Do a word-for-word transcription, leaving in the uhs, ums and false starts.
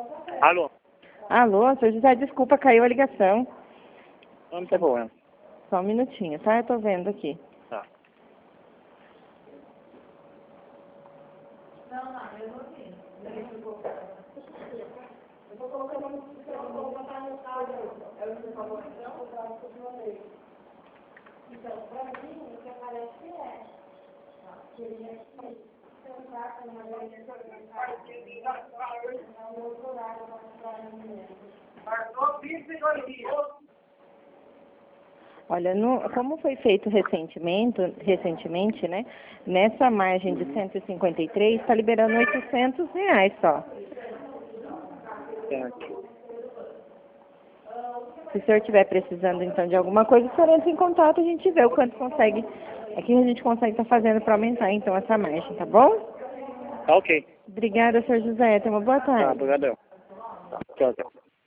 Alô? Alô, senhor José, desculpa, caiu a ligação. Não tem problema. Só um minutinho, tá? Eu tô vendo aqui. Tá. Olha, no, como foi feito recentemente, recentemente, né? Nessa margem de cento e cinquenta e três, está liberando oitocentos reais só. Certo. Se o senhor estiver precisando, então, de alguma coisa, o senhor entra em contato, a gente vê o quanto consegue, aqui a gente consegue estar fazendo para aumentar, então, essa margem, tá bom? Tá ok. Obrigada, senhor José. Tenha uma boa Tá, tarde. obrigadão. Tchau, tchau.